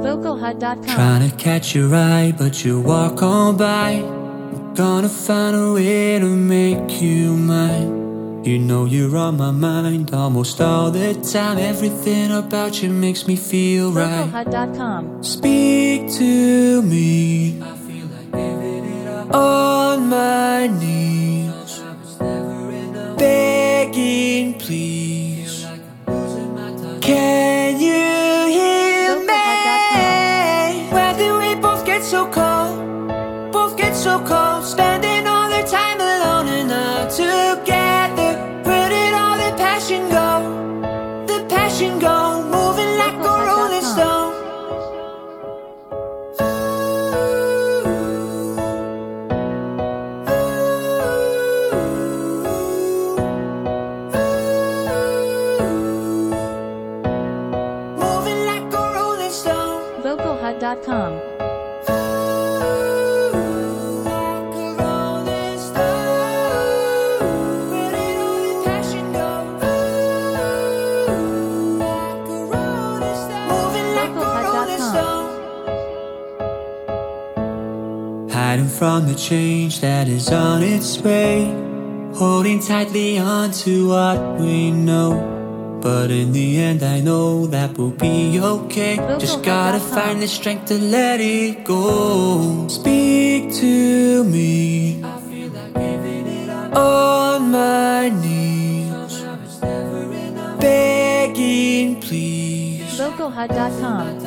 Vocalhut.com. Trying to catch your eye, but you walk on by. I'm gonna find a way to make you mine. You know you're on my mind almost all the time. Everything about you makes me feel right. Vocalhut.com. Speak to me. I feel like giving it up. On my knees, begging please. Can you hear me? Why do we both get so cold? Both get so cold. Spending all the time alone and not together. Where did all the passion go? The passion go. Moving like a rolling stone. Moving like a rolling stone. Vocalhut.com. Hiding from the change that is on its way, holding tightly on to what we know. But in the end I know that we'll be okay. Just gotta find the strength to let it go. Speak to me. I feel like giving it up. On my knees, begging please. Vocalhut.com.